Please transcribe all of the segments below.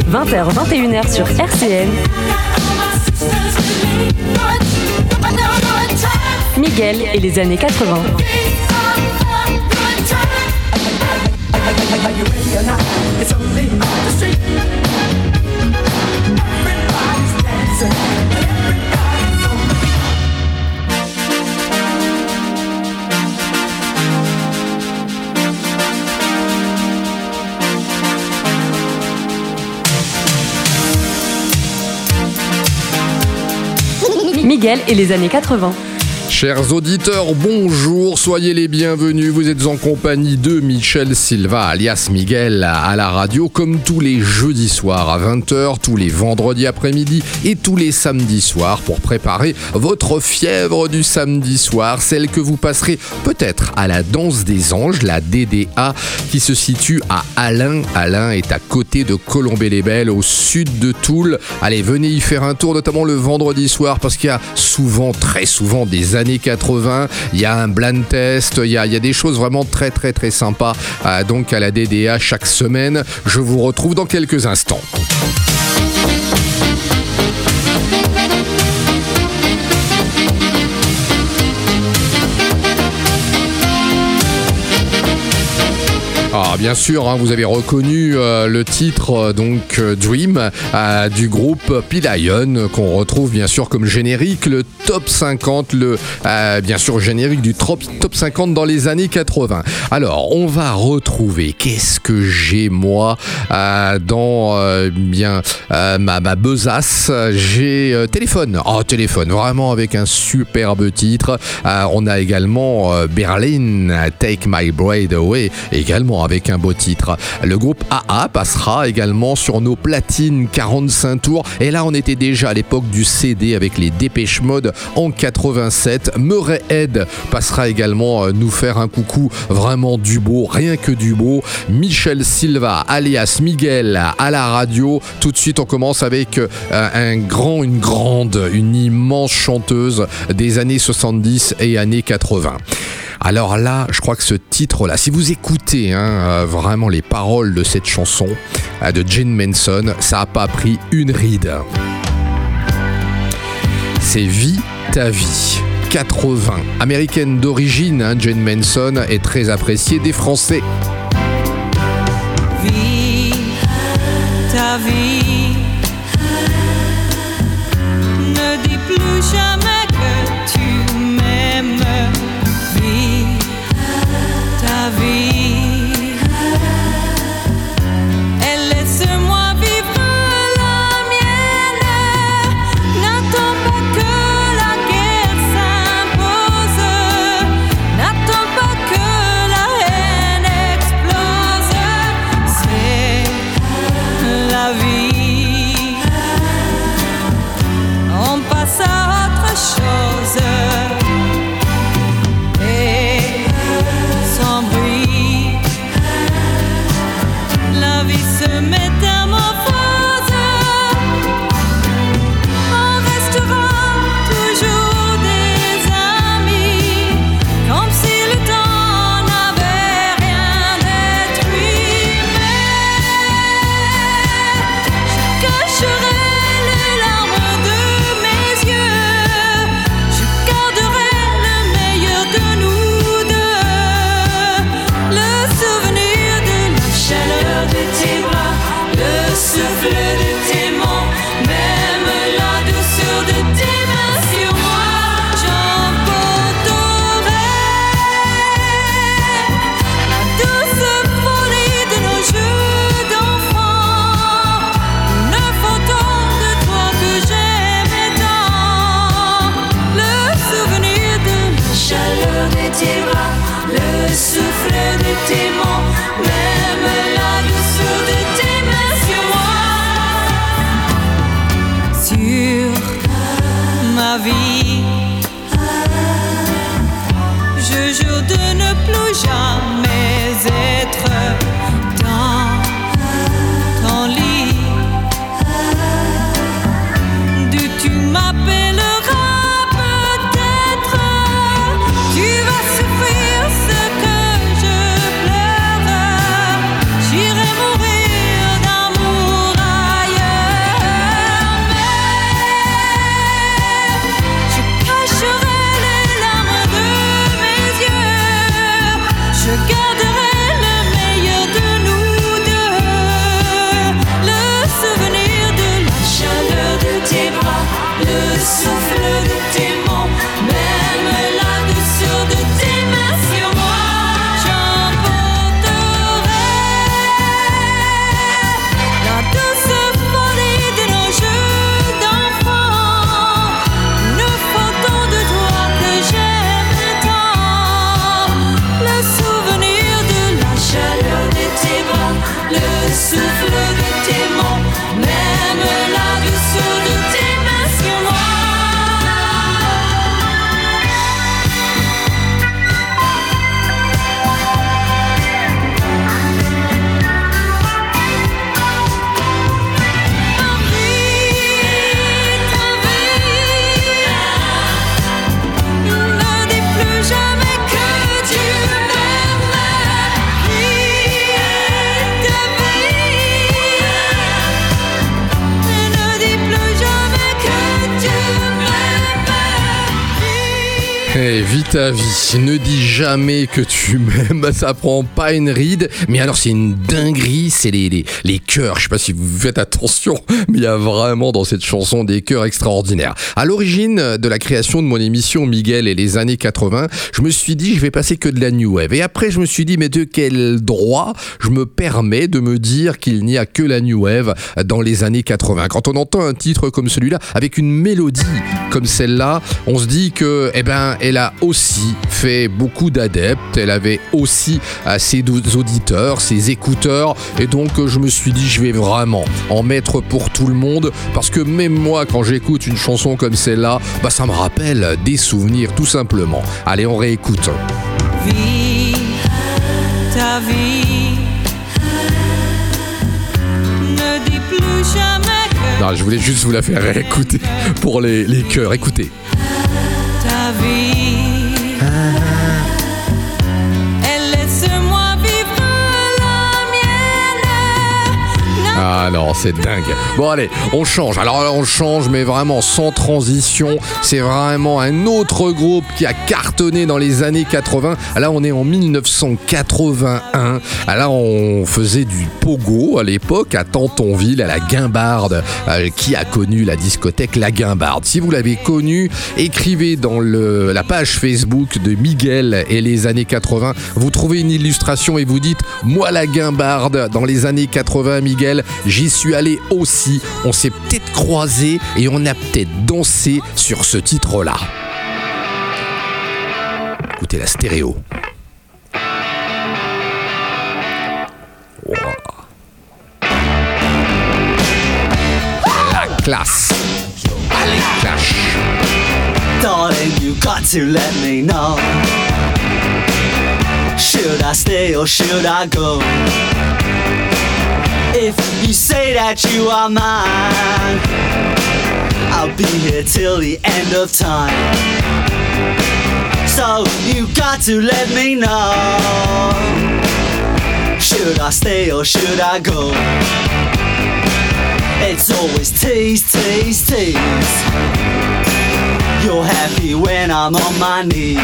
20h, 21h sur RCN. Miguel et les années 80. Miguel et les années 80. Chers auditeurs, bonjour, soyez les bienvenus. Vous êtes en compagnie de Michel Silva, alias Miguel, à la radio, comme tous les jeudis soirs à 20h, tous les vendredis après-midi et tous les samedis soirs pour préparer votre fièvre du samedi soir, celle que vous passerez peut-être à la Danse des Anges, la DDA, qui se situe à Allain. Allain est à côté de Colombey-les-Belles, au sud de Toul. Allez, venez y faire un tour, notamment le vendredi soir, parce qu'il y a souvent, très souvent, des années 80, il y a un blind test, il y a des choses vraiment très très très sympas donc à la DDA chaque semaine. Je vous retrouve dans quelques instants. Ah, bien sûr, vous avez reconnu le titre Dream du groupe P-Lion qu'on retrouve bien sûr comme générique, le top 50, bien sûr générique du top 50 dans les années 80. Alors, on va retrouver qu'est-ce que j'ai moi dans ma besace. J'ai téléphone, vraiment avec un superbe titre. On a également Berlin, Take My Breath Away, également avec un beau titre. Le groupe AA passera également sur nos platines 45 tours. Et là, on était déjà à l'époque du CD avec les Dépêche Mode en 87. Murray Head passera également nous faire un coucou. Vraiment du beau, rien que du beau. Michel Silva, alias Miguel, à la radio. Tout de suite, on commence avec une immense chanteuse des années 70 et années 80. Alors là, je crois que ce titre-là, si vous écoutez vraiment les paroles de cette chanson de Jane Manson, ça n'a pas pris une ride. C'est Vie ta vie. 80. Américaine d'origine, Jane Manson est très appréciée des Français. Vis ta vie. Ne dis plus jamais que tu m'aimes. Ta vie, et laisse-moi vivre la mienne. N'attends pas que la guerre s'impose, n'attends pas que la haine explose. C'est la vie, on passe à autre chose. Se métamorphose, on restera toujours des amis, comme si le temps n'avait rien détruit. Mais je cacherai les larmes de mes yeux, je garderai le meilleur de nous deux, le souvenir de la chaleur de tes bras. Le souffle de tes mains, même la douceur de tes mains sur moi, j'emporterai la douce folie de nos jeux d'enfants, une photo de toi que j'aimais tant, le souvenir de la chaleur de tes bras, le souffle de tes mains, même la douceur de tes mains. Ma vie, je jure de ne plus jamais être dans ton lit, d'où tu m'appelleras peut-être, tu vas souffrir ce que je pleure, j'irai mourir d'amour ailleurs. Allez, vite à vie, ne dis jamais que tu m'aimes, ça prend pas une ride, mais alors c'est une dinguerie, c'est les chœurs, je sais pas si vous faites attention, mais il y a vraiment dans cette chanson des chœurs extraordinaires. À l'origine de la création de mon émission Miguel et les années 80, je me suis dit je vais passer que de la New Wave, et après je me suis dit mais de quel droit je me permets de me dire qu'il n'y a que la New Wave dans les années 80. Quand on entend un titre comme celui-là, avec une mélodie comme celle-là, on se dit que, elle a aussi fait beaucoup d'adeptes, elle avait aussi ses auditeurs, ses écouteurs, et donc je me suis dit je vais vraiment en mettre pour tout le monde, parce que même moi quand j'écoute une chanson comme celle-là, ça me rappelle des souvenirs tout simplement. Allez, on réécoute. Vis ta vie, ne dis plus jamais que Non, je voulais juste vous la faire réécouter pour les chœurs, écoutez. ta vie. Et laisse-moi vivre la mienne. Ah non, c'est dingue. Bon allez, on change. Alors là, on change, mais vraiment sans transition. C'est vraiment un autre groupe qui a cartonné dans les années 80. Là, on est en 1981. Là, on faisait du pogo à l'époque à Tantonville, à la Guimbarde. Qui a connu la discothèque La Guimbarde? Si vous l'avez connue, écrivez dans la page Facebook de Miguel et les années 80. Vous trouvez une illustration et vous dites « Moi, la Guimbarde, dans les années 80, Miguel, j'y suis allé aussi. On s'est peut-être croisés et on a peut-être dansé sur ce titre-là. » Écoutez la stéréo. Wow. La classe. Allez, clash. Darling, you got to let me know. Should I stay or should I go? If you say that you are mine, I'll be here till the end of time. So you got to let me know. Should I stay or should I go? It's always tease, tease, tease. You're happy when I'm on my knees.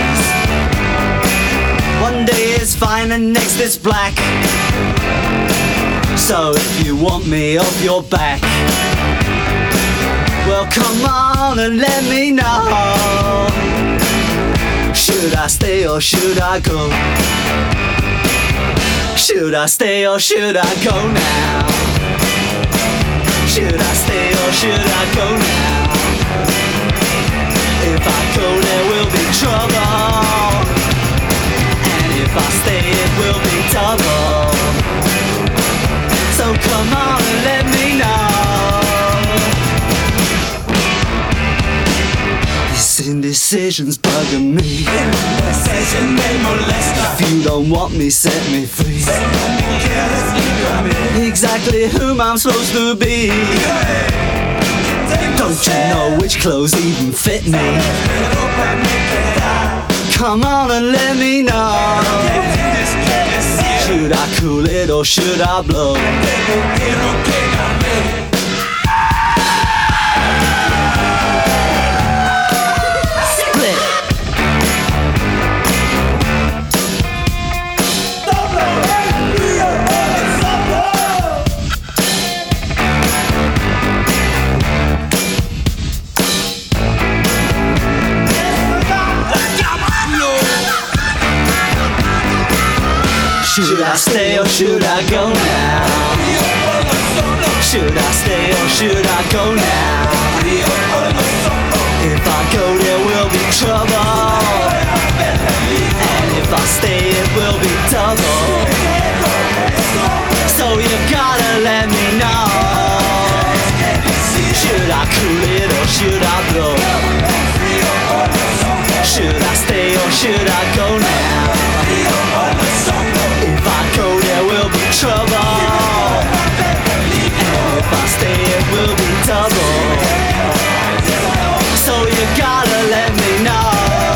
One day is fine and next is black. So if you want me off your back, well come on and let me know. Should I stay or should I go? Should I stay or should I go now? Should I stay or should I go now? If I go there will be trouble, and if I stay it will be double. So come on and let me know. This indecision's bugging me. If you don't want me, set me free. Exactly whom I'm supposed to be. Don't you know which clothes even fit me? Come on and let me know. Should I cool it or should I blow? Split. Should I stay or should I go now? Should I stay or should I go now? If I go there will be trouble, and if I stay it will be double. So you gotta let me know. Should I cool it or should I blow? Should I stay or should I go now? If I go there will be trouble, and if I stay it will be double. So you gotta let me know.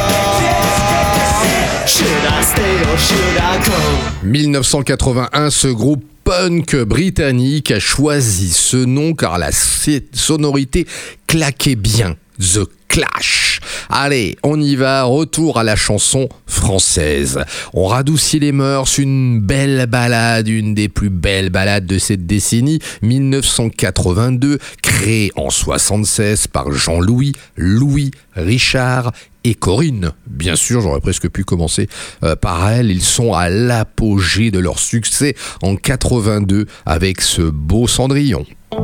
Should I stay or should I go? 1981, ce groupe punk britannique a choisi ce nom car la sonorité claquait bien. The Clash. Allez, on y va, retour à la chanson française. On radoucit les mœurs, une belle balade, une des plus belles balades de cette décennie, 1982, créée en 76 par Jean-Louis, Louis, Richard et Corinne. Bien sûr, j'aurais presque pu commencer par elle. Ils sont à l'apogée de leur succès en 82 avec ce beau Cendrillon.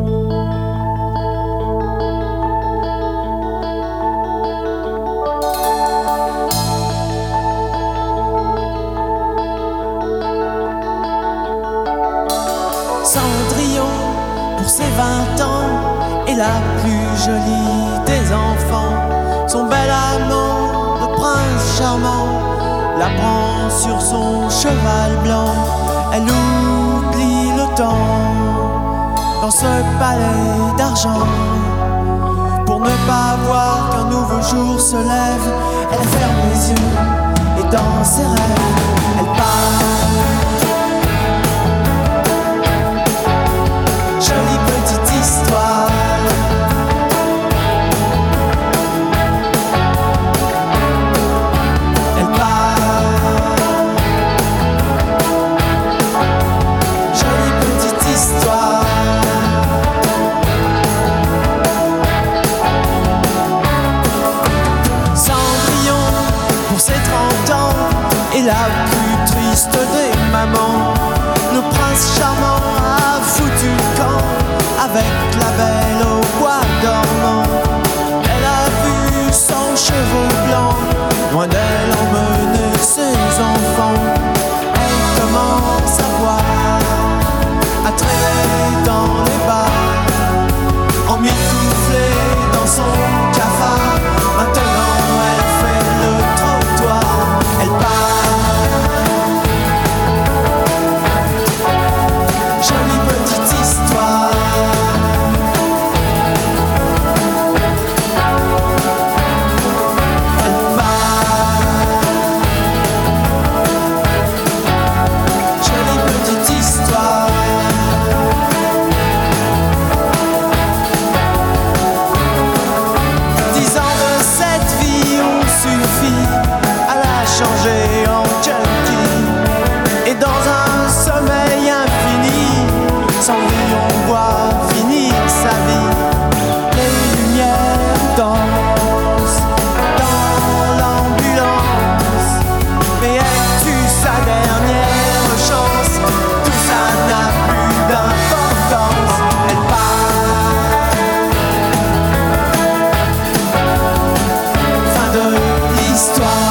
Cendrillon, pour ses 20 ans, est la plus jolie des enfants. Son bel amant, le prince charmant, la prend sur son cheval blanc. Elle oublie le temps dans ce palais d'argent. Pour ne pas voir qu'un nouveau jour se lève, elle ferme les yeux et dans ses rêves, elle part. Jolie petite histoire. Elle part. Jolie petite histoire. Cendrillon, pour ses 30 ans, est la plus triste des mamans. Le prince charmant a foutu le camp avec la belle au bois dormant. Elle a vu son cheveu blanc loin d'elle emmener ses enfants. Elle commence à boire, à traîner dans les bars, emmitouflée dans son cafard. Maintenant elle fait le trottoir, elle part. Jolie petite histoire. Elle part. Jolie petite histoire. 10 ans de cette vie ont suffi à la changer en junkie. Et dans un sommeil infini, Cendrillon voit finir sa vie. Les lumières dansent dans l'ambulance, mais elle tue sa dernière chance. Tout ça n'a plus d'importance. Elle part. Fin de l'histoire.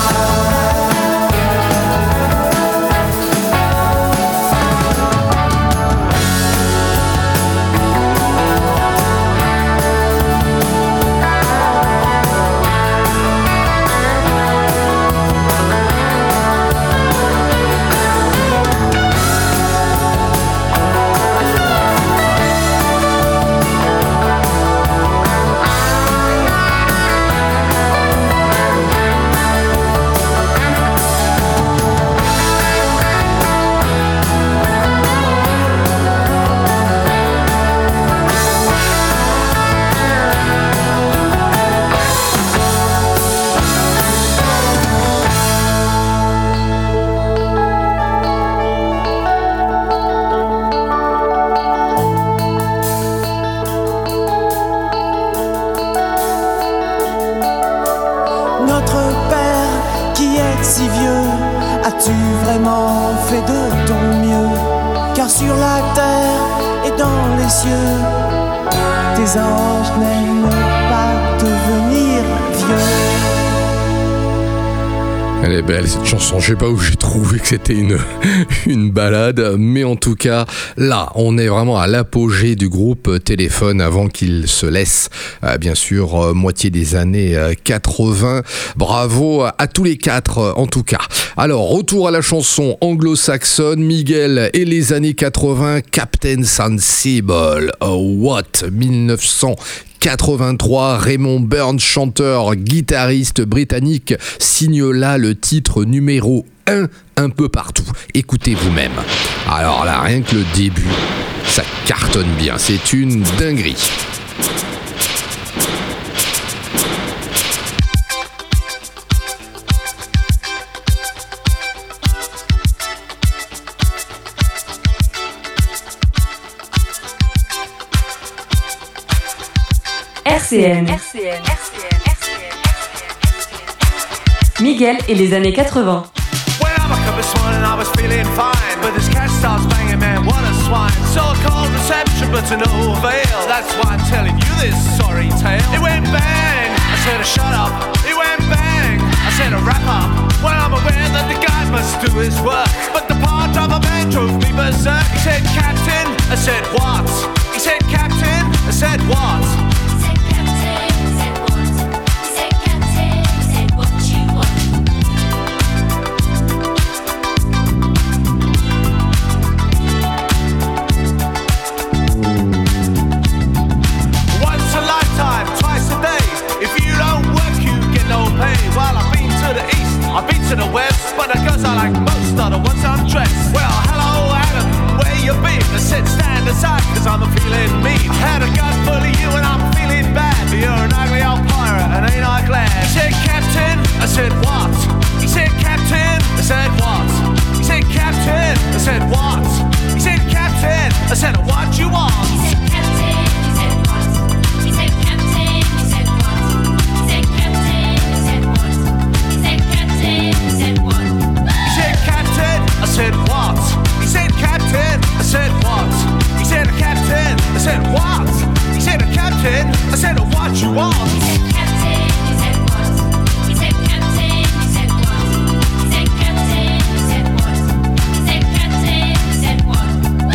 Notre Père qui est si vieux, as-tu vraiment fait de ton mieux? Car sur la terre et dans les cieux, tes anges n'aiment pas devenir vieux. Elle est belle cette chanson, je sais pas où j'ai trouvé que c'était une balade, mais en tout cas, là, on est vraiment à l'apogée du groupe Téléphone avant qu'il se laisse, bien sûr, moitié des années 80. Bravo à tous les quatre, en tout cas. Alors, retour à la chanson anglo-saxonne, Miguel et les années 80, Captain Sensible, What, 1983, Raymond Burns, chanteur, guitariste britannique, signe là le titre numéro 1 un peu partout. Écoutez vous-même. Alors là, rien que le début, ça cartonne bien. C'est une dinguerie. RCN. Miguel et les années 80. When I woke up this morning I was feeling fine, but this cat starts banging, man, what a swine. So I called reception but to no avail. That's why I'm telling you this sorry tale. It went bang, I said shut up. It went bang, I said wrap up. Well, I'm aware that the guy must do his work, but the part driver man drove me berserk. He said captain, I said what? He said captain, I said what? I've been to the west, but the girls I like most are the ones undressed. Well, hello Adam, where you been? I said stand aside, cause I'm feeling mean. I had a gun full of you and I'm feeling bad, but you're an ugly old pirate and ain't I glad. He said captain, I said what? He said captain, I said what? He said captain, I said what? He said captain, I said what you want? He said captain, he said what? He said captain, he said what? He said captain, he said what? He said what? He said captain, I said what? He said captain, I said what? He said a captain, I said what? He said a captain, I said what you want? He said captain, he said what? He said captain, he said what? He said captain, he said what? He said captain, he said what?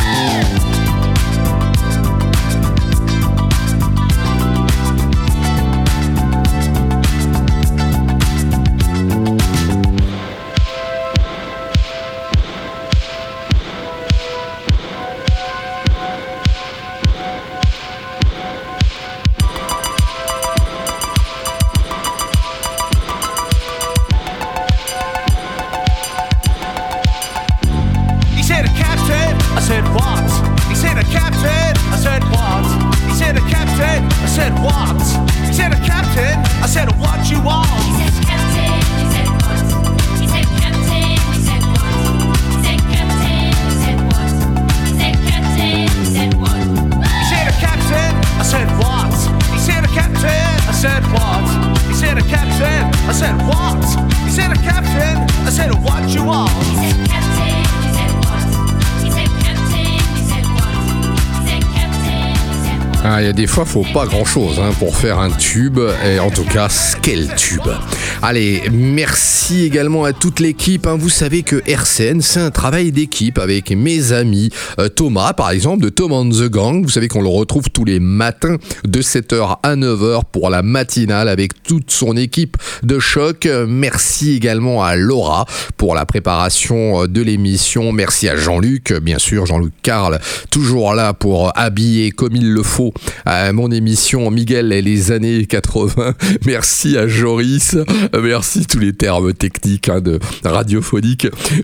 Il y a des fois, faut pas grand-chose pour faire un tube, et en tout cas, quel tube. Allez, merci également à toute l'équipe. Vous savez que RCN, c'est un travail d'équipe avec mes amis. Thomas, par exemple, de Tom and the Gang. Vous savez qu'on le retrouve tous les matins de 7h à 9h pour la matinale avec toute son équipe de choc. Merci également à Laura pour la préparation de l'émission. Merci à Jean-Luc, bien sûr, Jean-Luc Carl, toujours là pour habiller comme il le faut à mon émission Miguel et les années 80. Merci à Joris, merci tous les termes techniques de radiophonique.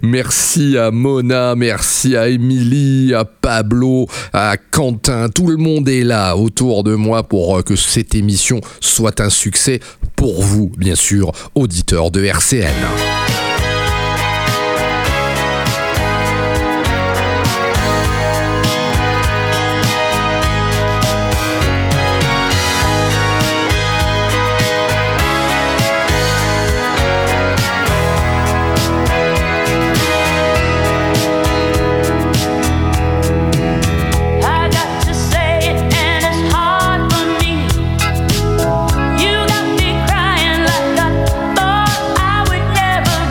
Merci à Mona, merci à Émilie, à Pablo, à Quentin. Tout le monde est là autour de moi pour que cette émission soit un succès pour vous, bien sûr, auditeurs de RCN. You got me crying like I thought I would never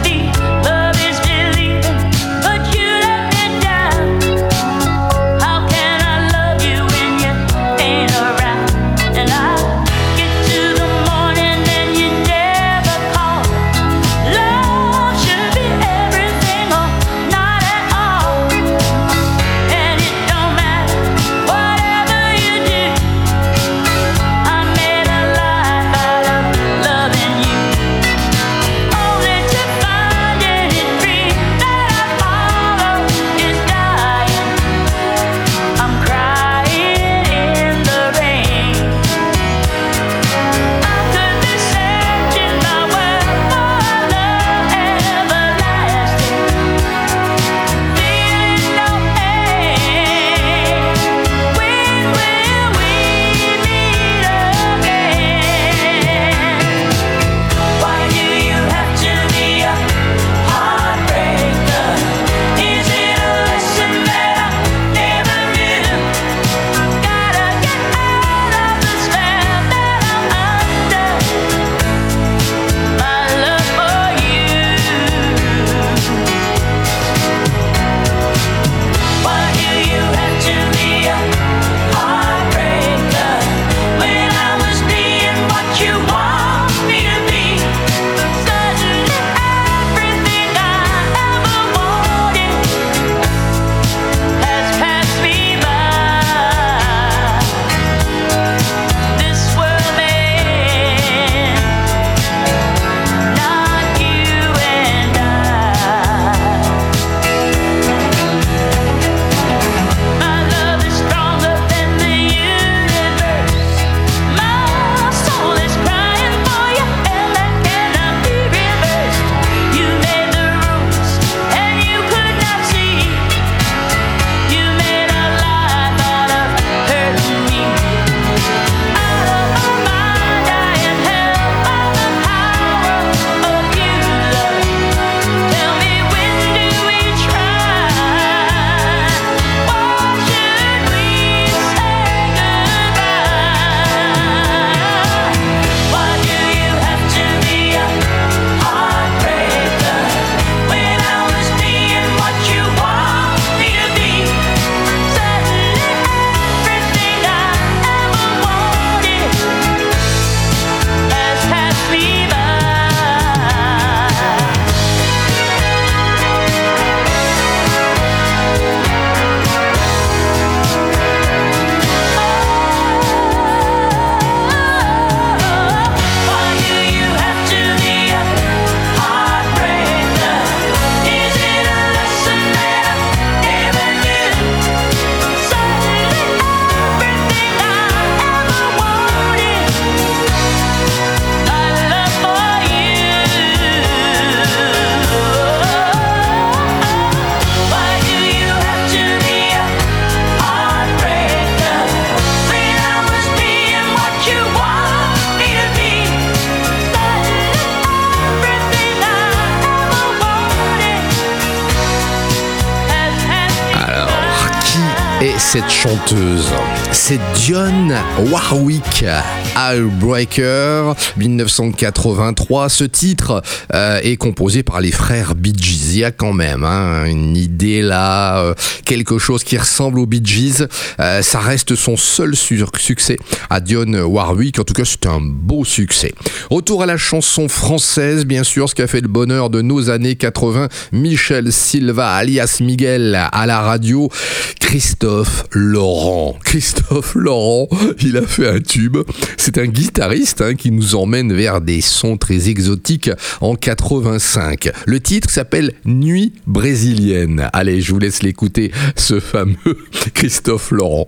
Et cette chanteuse, c'est Dionne Warwick, Heartbreaker, 1983. Ce titre est composé par les frères Bee Gees. Il y a quand même une idée là, quelque chose qui ressemble aux Bee Gees. Ça reste son seul succès à Dionne Warwick. En tout cas, c'était un beau succès. Retour à la chanson française, bien sûr, ce qui a fait le bonheur de nos années 80. Michel Silva, alias Miguel, à la radio. Christophe Laurent, il a fait un tube. C'est un guitariste qui nous emmène vers des sons très exotiques en 85. Le titre s'appelle Nuit brésilienne. Allez, je vous laisse l'écouter, ce fameux Christophe Laurent.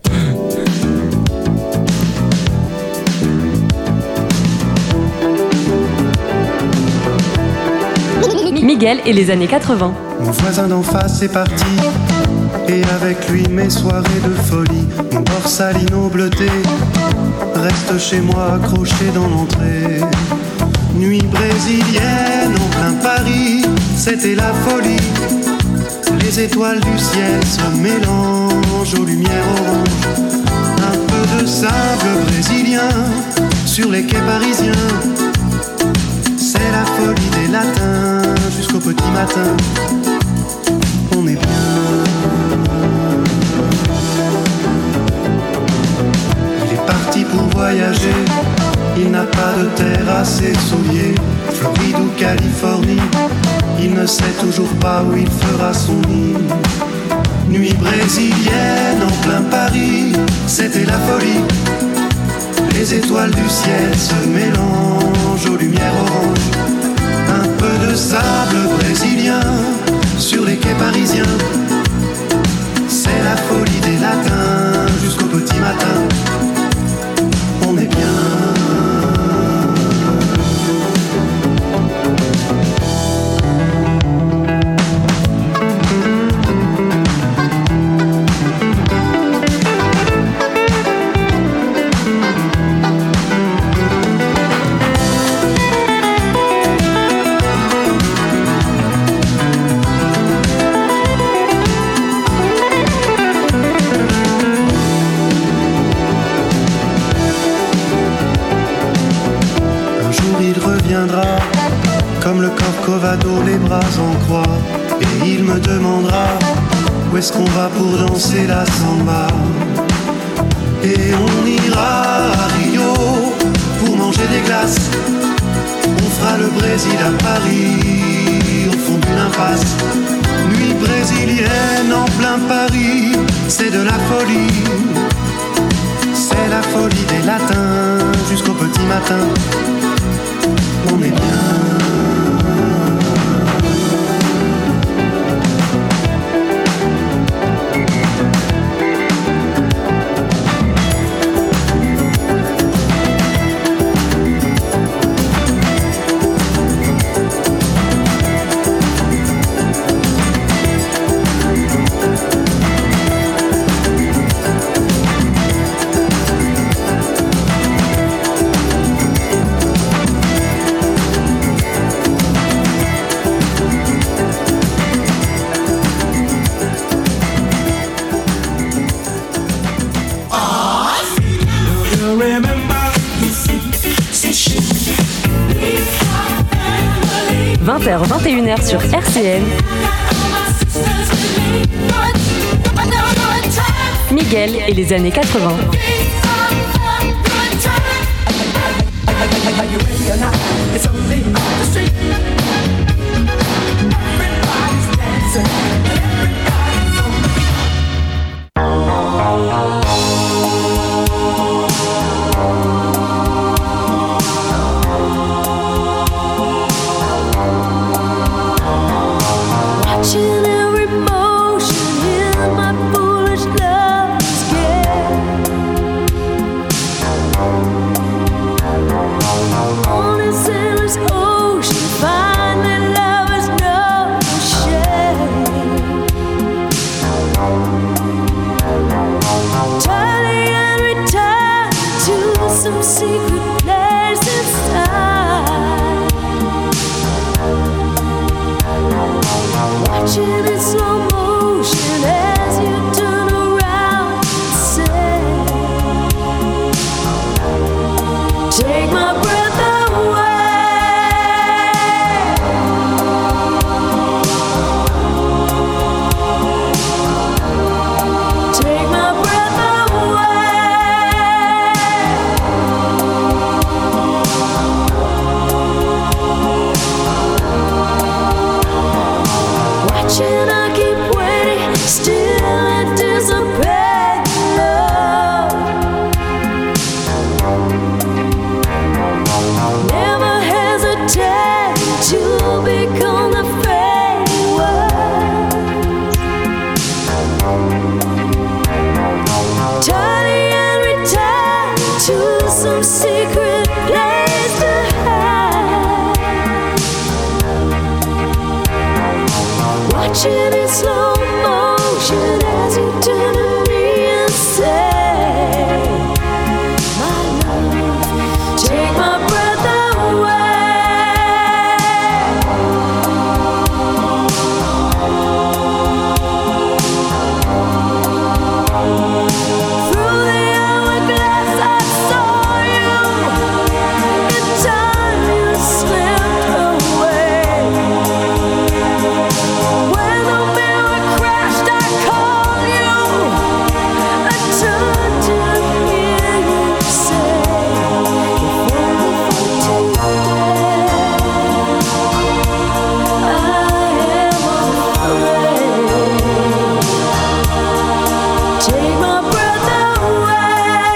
Miguel et les années 80. Mon voisin d'en face est parti, et avec lui mes soirées de folie. Mon borsalino bleuté reste chez moi accroché dans l'entrée. Nuit brésilienne en plein Paris, c'était la folie. Les étoiles du ciel se mélangent aux lumières oranges. Un peu de sable brésilien sur les quais parisiens. C'est la folie des latins jusqu'au petit matin. On est bien. Il est parti pour voyager. Il n'a pas de terre à ses souliers. Floride ou Californie, il ne sait toujours pas où il fera son nid. Nuit brésilienne en plein Paris, c'était la folie. Les étoiles du ciel se mélangent aux lumières oranges. Un peu de sable brésilien sur les quais parisiens. C'est la folie des latins jusqu'au petit matin. On est bien. Comme le Corcovado, les bras en croix. Et il me demandera où est-ce qu'on va pour danser la samba. Et on ira à Rio pour manger des glaces. On fera le Brésil à Paris, au fond d'une impasse. Nuit brésilienne en plein Paris, c'est de la folie. C'est la folie des latins jusqu'au petit matin. On est bien. h 21h sur RCN. Miguel et les années 80. Watching in slow motion as you turn around. watching, I keep waiting, still anticipate love. Never hesitate to become the fading words. Turning and return to some secret place to hide. Watching in slow motion as you turn to me and say, my love, take my breath away. Through the hourglass I saw you. In time you slipped away. When the mirror crashed, I called you. I turned to hear you say, "Before take my breath away.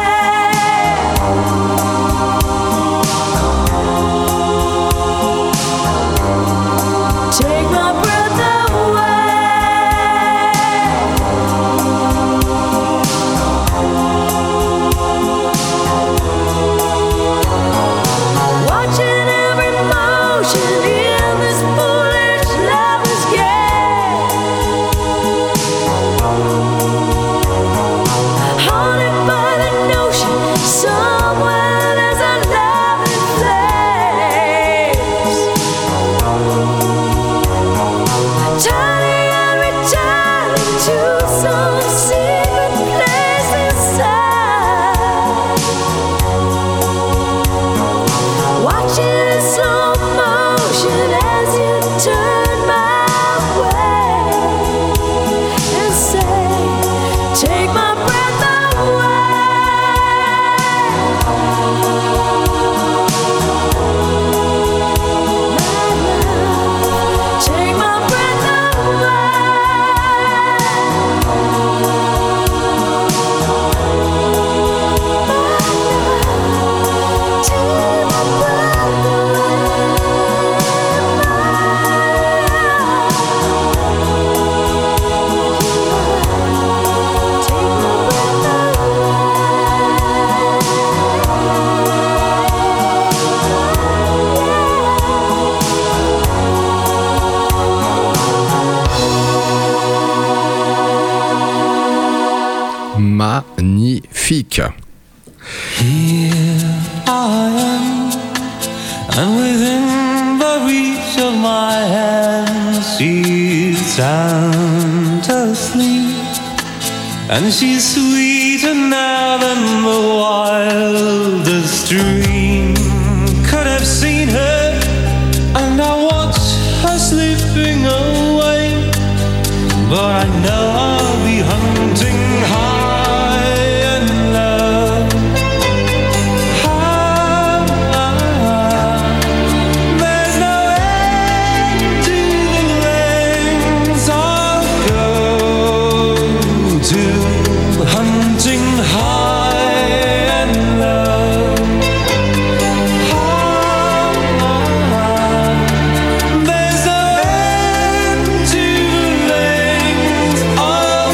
Take my breath away. Watching every motion in this foolish lover's game. Haunted by the notion somewhere there's a loving place. Turning and returning to some secret place inside. Watching in slow motion as you turn my way and say, take my breath away. Take my breath away. Take my breath Magnifique. Here I am, and within the reach of my hand, she's sound asleep, and she's sweeter now than the wildest dream could have seen her. And I watch her slipping away, but I know I'll be hunting high and low. There's no end to the lengths I'll go to, hunting high and low. There's no end to the lengths I'll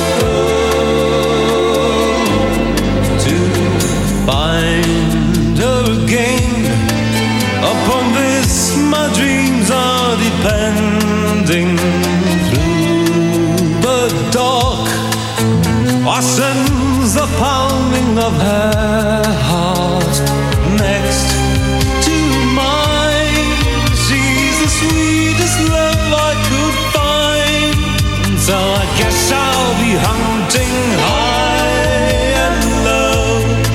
go to find her again. Upon this my dreams are depending. Through the dark I sense the pounding of her heart next to mine. She's the sweetest love I could find, so I guess I'll be hunting high and low.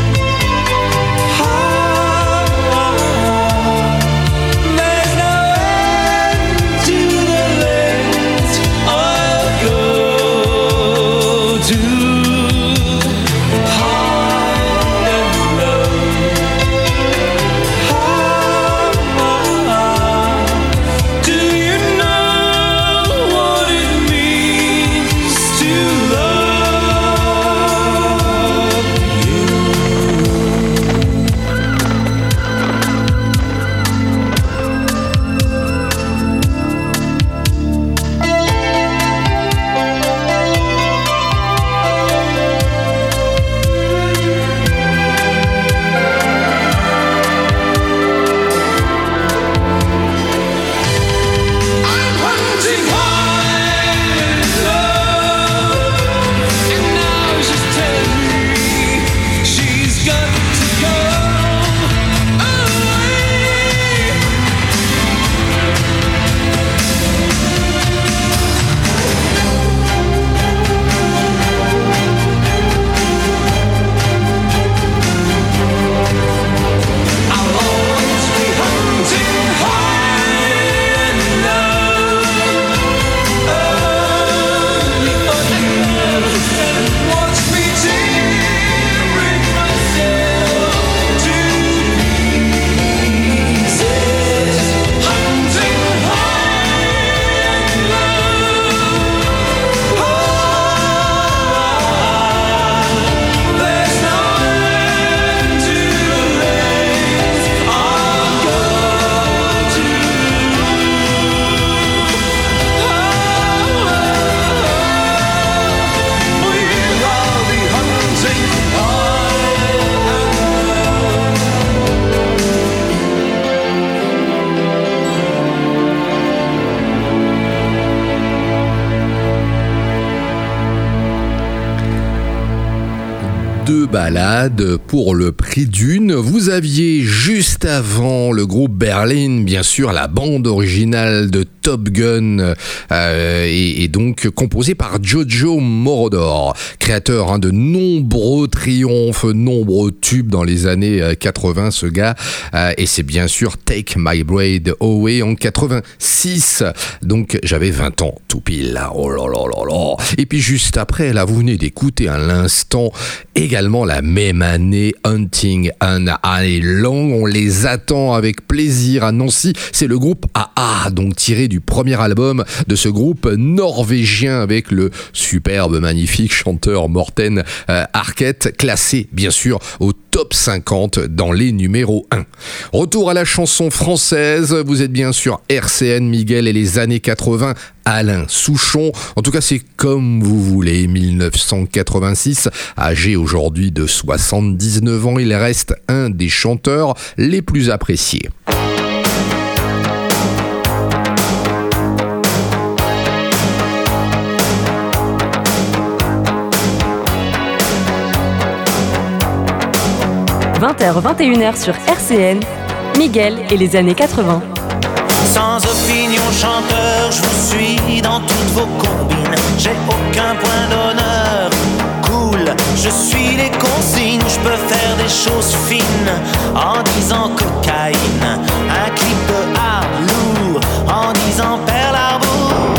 There's no end to the lengths I'll go to, high and low. Do you know what it 2 balades pour le prix d'une. Vous aviez juste avant le groupe Berlin, bien sûr, la bande originale de Top Gun et donc composée par Jojo Moroder, créateur de nombreux triomphes, nombreux tubes dans les années 80, ce gars. Et c'est bien sûr Take My Breath Away en 86. Donc j'avais 20 ans, tout pile. Oh là là là là. Et puis juste après, là, vous venez d'écouter à l'instant également la même année Hunting an Eye Long. On les attend avec plaisir à Nancy. C'est le groupe AA, donc tiré du premier album de ce groupe norvégien avec le superbe, magnifique chanteur Morten Harket, classé bien sûr au top 50 dans les numéros 1. Retour à la chanson française. Vous êtes bien sûr RCN, Miguel et les années 80. Alain Souchon, en tout cas c'est comme vous voulez, 1986, âgé aujourd'hui de 79 ans, il reste un des chanteurs les plus appréciés. – 20h, 21h sur RCN, Miguel et les années 80. Sans opinion chanteur, je vous suis dans toutes vos combines. J'ai aucun point d'honneur, cool, je suis les consignes. Je peux faire des choses fines en disant cocaïne. Un clip de hard lourd en disant Pearl Harbor.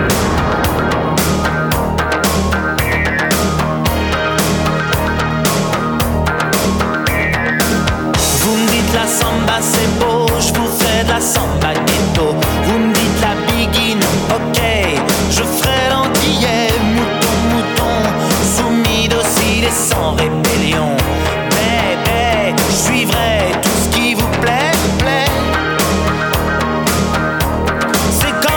Vous me dites la samba c'est beau, je vous fais de la samba ghetto. Vous me dites la biguine, ok, je ferai l'antillais. Mouton, mouton, soumis, docile et sans rébellion. Bébé, je suivrai tout ce qui vous plaît, plaît. C'est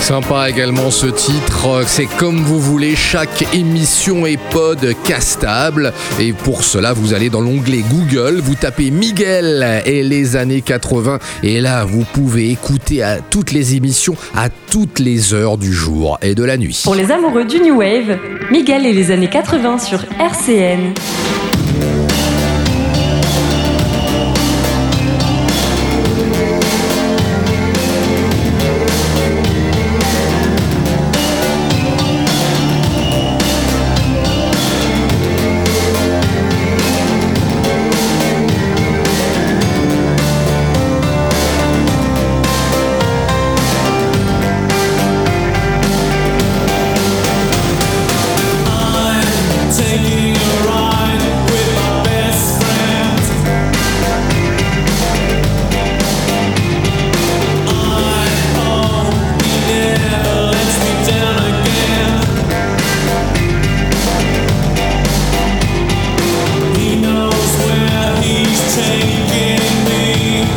Sympa également ce titre, c'est comme vous voulez, chaque émission est podcastable et pour cela vous allez dans l'onglet Google, vous tapez Miguel et les années 80 et là vous pouvez écouter à toutes les émissions à toutes les heures du jour et de la nuit. Pour les amoureux du New Wave, Miguel et les années 80 sur RCN. Taking a ride with my best friend. I hope he never lets me down again. He knows where he's taking me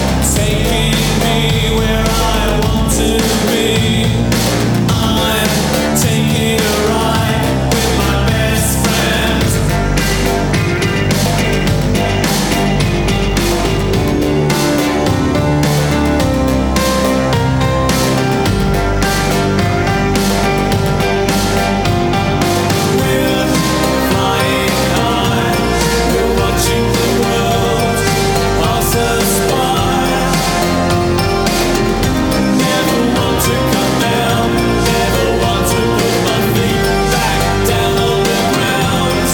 where I want to be. I'm taking a ride with my best friend. We're flying high, we're watching the world pass us by. Never want to come down, never want to put my feet back down on the ground.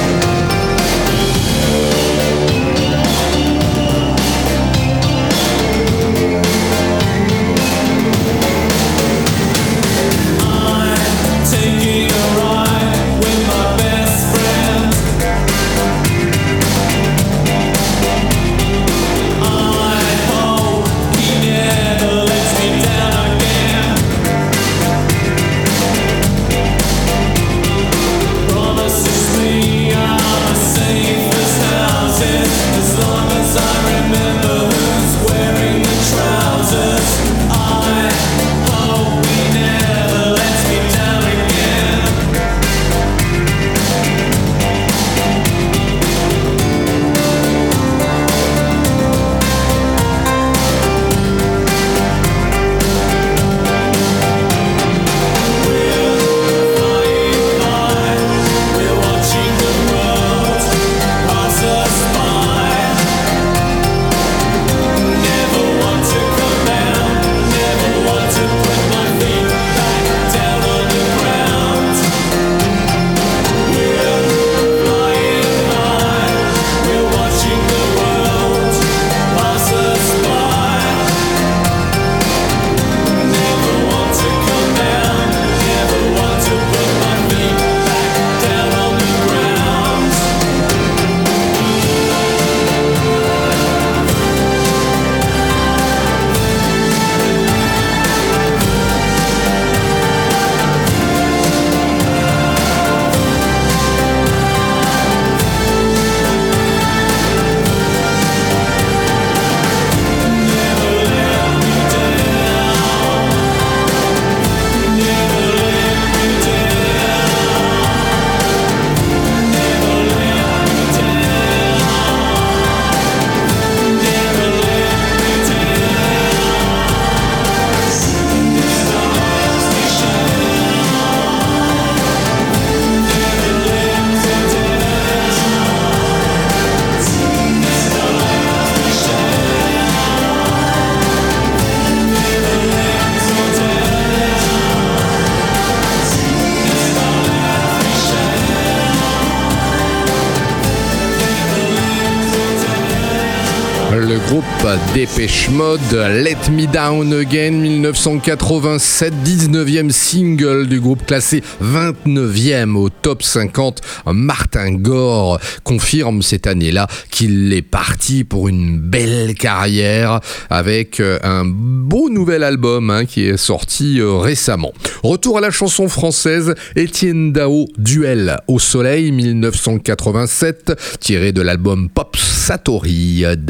I'm taking a ride with my best friend. I hope he never lets me down again. Promises me I'm safe as houses as long as I remember who's wearing the trousers. I hope he never lets me down again. We're flying high, we're watching the world pass us by. Never want to come down, never want to put my feet back down on the ground. We're flying high, we're watching the world pass us by. Never want to come down, never want to put my feet back down on the ground. Le groupe Dépêche Mode, Let Me Down Again, 1987, 19e single du groupe, classé 29e au top 50. Martin Gore confirme cette année-là qu'il est parti pour une belle carrière avec un beau nouvel album qui est sorti récemment. Retour à la chanson française, Étienne Dao, Duel au soleil, 1987, tiré de l'album Pop Satori. Dao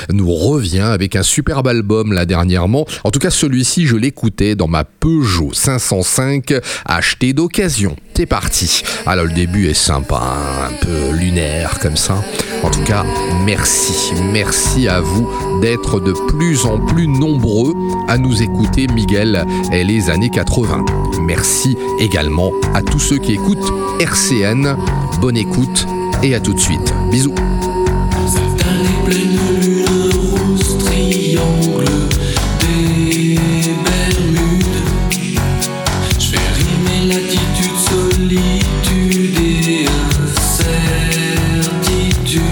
nous revient avec un superbe album là dernièrement. En tout cas, celui-ci, je l'écoutais dans ma Peugeot 505 achetée d'occasion. C'est parti. Alors le début est sympa, hein, un peu lunaire comme ça. En tout cas, merci à vous d'être de plus en plus nombreux à nous écouter, Miguel et les années 80. Merci également à tous ceux qui écoutent RCN. Bonne écoute et à tout de suite. Bisous. Certains les pleines lunes roses triangles des Bermudes. Je fais rimer l'attitude, solitude et incertitude.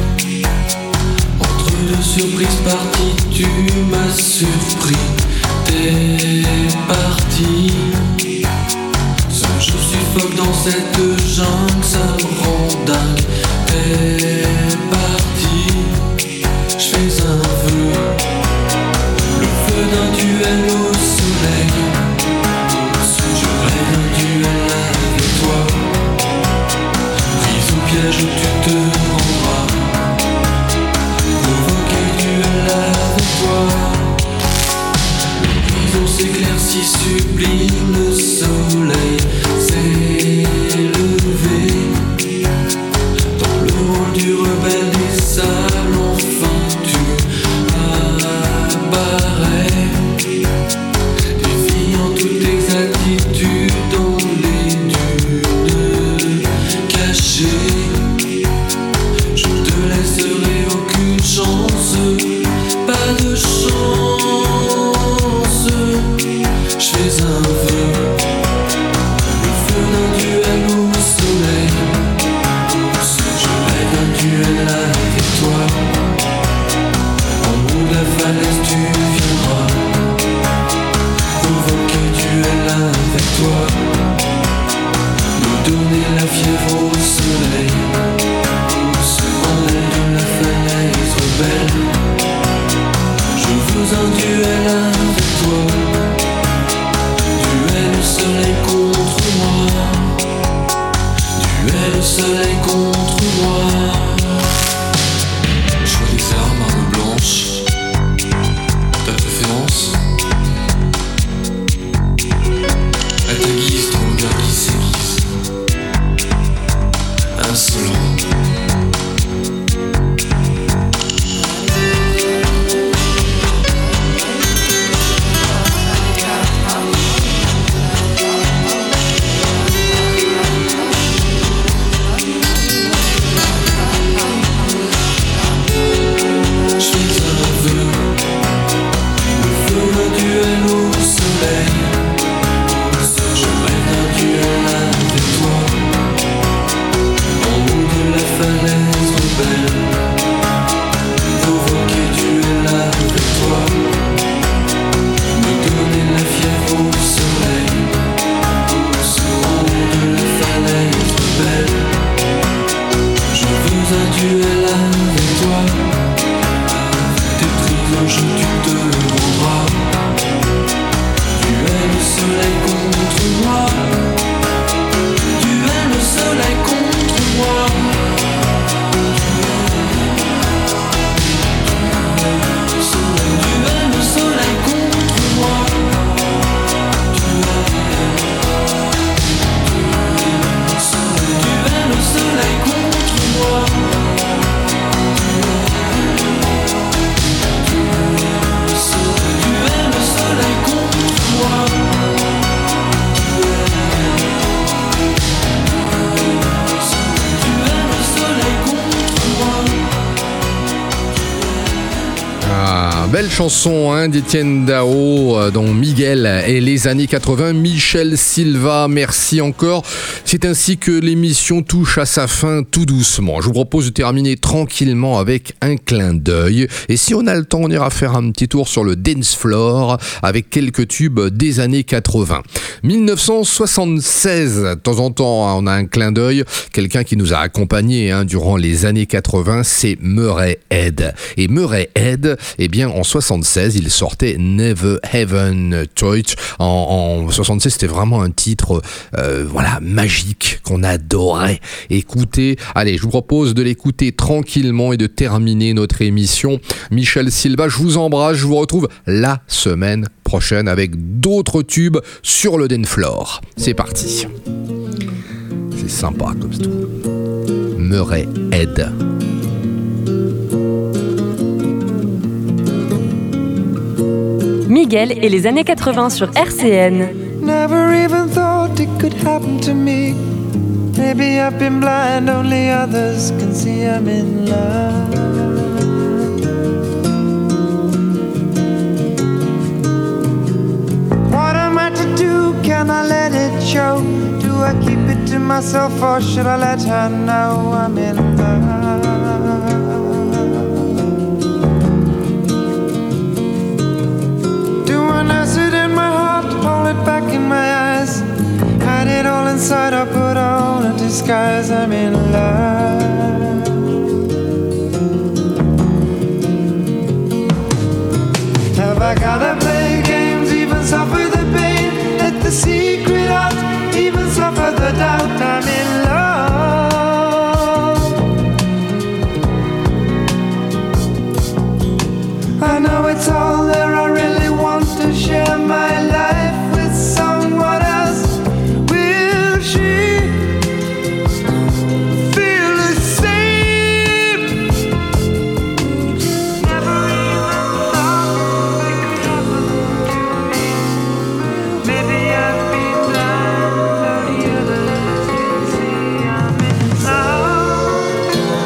Entre deux surprises parties, tu m'as surpris. T'es parti. Seul je suffoque dans cette jungle, ça me rend dingue. T'es parti. Je fais un vœu, le feu d'un duel au soleil. Je rêve d'un duel avec toi. Prise au piège où tu te rendras. Provoquer duel avec toi. L'horizon s'éclaircit sublime, le soleil s'est levé. Dans le rôle du rebelle des sables, enfin tu apparais. Défiant toute exactitude dans les dunes cachées. Je te laisserai aucune chance, pas de chance. Je fais un vœu, le feu d'un duel au soleil. Je rêve d'un duel avec toi. En haut de la falaise tu viendras. Provoquer duel avec toi. Nous donner la fièvre au soleil. En haut de la falaise rebelle. Je veux un duel avec toi. Duel soleil contre moi. Duel soleil contre moi. Choix des armes, armes blanches. Ta préférence. À ta guise, ton regard qui s'aiguise. Insolent. Belle chanson hein, d'Étienne Dao, dont Miguel et les années 80. Michel Silva, merci encore. C'est ainsi que l'émission touche à sa fin tout doucement. Je vous propose de terminer tranquillement avec un clin d'œil. Et si on a le temps, on ira faire un petit tour sur le dance floor avec quelques tubes des années 80. 1976, de temps en temps, on a un clin d'œil. Quelqu'un qui nous a accompagnés durant les années 80, c'est Murray Head. Et Murray Head, eh bien, en 76, 76, il sortait Never Heaven Touch. En 76, c'était vraiment un titre magique qu'on adorait écouter. Allez, je vous propose de l'écouter tranquillement et de terminer notre émission. Michel Silva, je vous embrasse, je vous retrouve la semaine prochaine avec d'autres tubes sur le dance floor. C'est parti. C'est sympa comme tout. Murray Head. Miguel et les années 80 sur RCN. Never even thought it could happen to me. Maybe I've been blind, only others can see I'm in love. What am I to do? Can I let it show? Do I keep it to myself or should I let her know I'm in love? Do I nurse it in my heart, hold it back in my eyes? Hide it all inside or put on a disguise? I'm in love. Have I gotta play games, even suffer the pain? Let the secret out, even suffer the doubt. I'm in love. I know it's all there, I really want to share my life with someone else. Will she feel the same? Never even thought it could happen to me. Maybe I've been blind, only others can see I'm in love.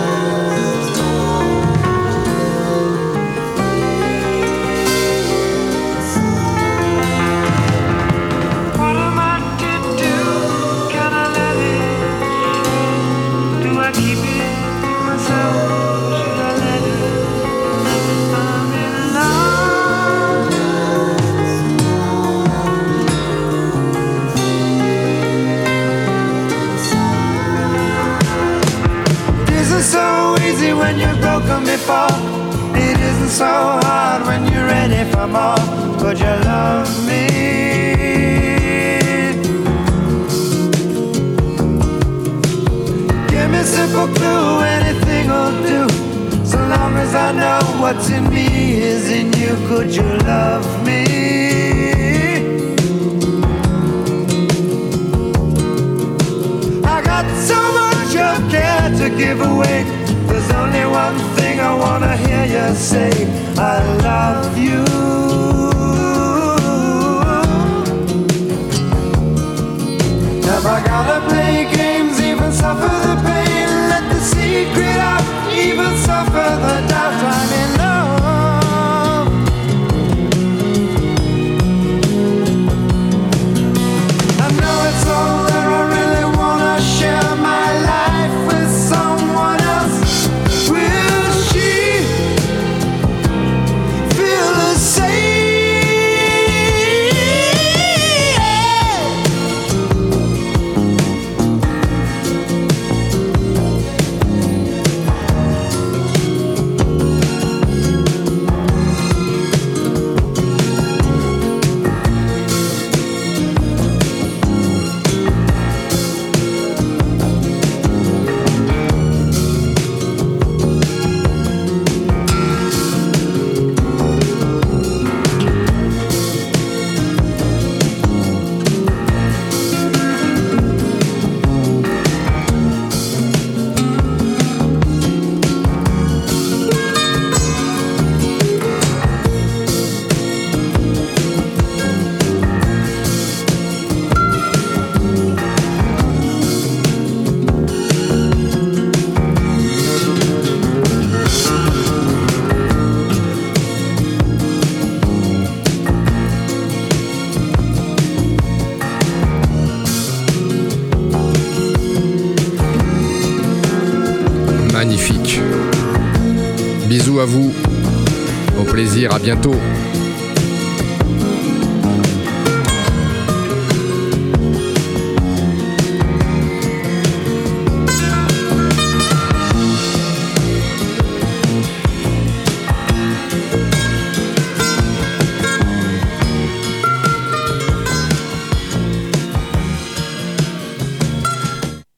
What am I to do? Can I let it? Do I keep it to myself? Should I let it? I'm in love. It isn't so easy when you've broken before. It isn't so hard when you're ready for more. Could you love me? Give me a simple clue, anything will do. So long as I know what's in me is in you. Could you love me? I got so much of care to give away. There's only one thing I wanna hear you say. I love you. Have I gotta play games, even suffer the pain? Let the secret out, even suffer the doubt. I'm in love. I know it's all there, I really wanna share my life with someone else. Will she feel the same? Magnifique. Bisous à vous. Au plaisir, à bientôt.